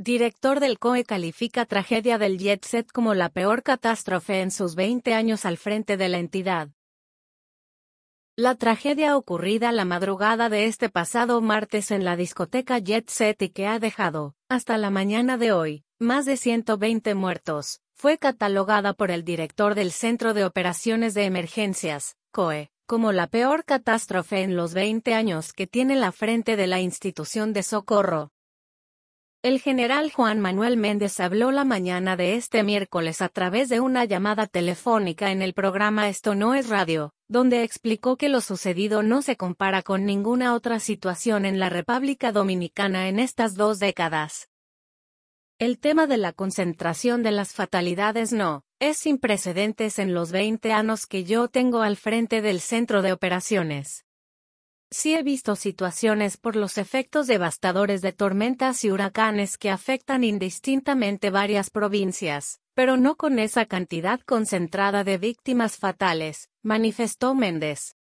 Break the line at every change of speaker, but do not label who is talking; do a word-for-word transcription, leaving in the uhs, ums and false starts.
director del C O E, califica tragedia del Jet Set como la peor catástrofe en sus veinte años al frente de la entidad. La tragedia ocurrida la madrugada de este pasado martes en la discoteca Jet Set y que ha dejado, hasta la mañana de hoy, más de ciento veinte muertos, fue catalogada por el director del Centro de Operaciones de Emergencias, C O E, como la peor catástrofe en los veinte años que tiene la frente de la institución de socorro. El general Juan Manuel Méndez habló la mañana de este miércoles a través de una llamada telefónica en el programa Esto No es Radio, donde explicó que lo sucedido no se compara con ninguna otra situación en la República Dominicana en estas dos décadas. El tema de la concentración de las fatalidades no es sin precedentes en los veinte años que yo tengo al frente del centro de operaciones. Sí he visto situaciones por los efectos devastadores de tormentas y huracanes que afectan indistintamente varias provincias, pero no con esa cantidad concentrada de víctimas fatales, manifestó Méndez.